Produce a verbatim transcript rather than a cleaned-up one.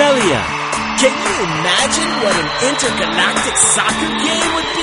Celia. Can you imagine what an intergalactic soccer game would be?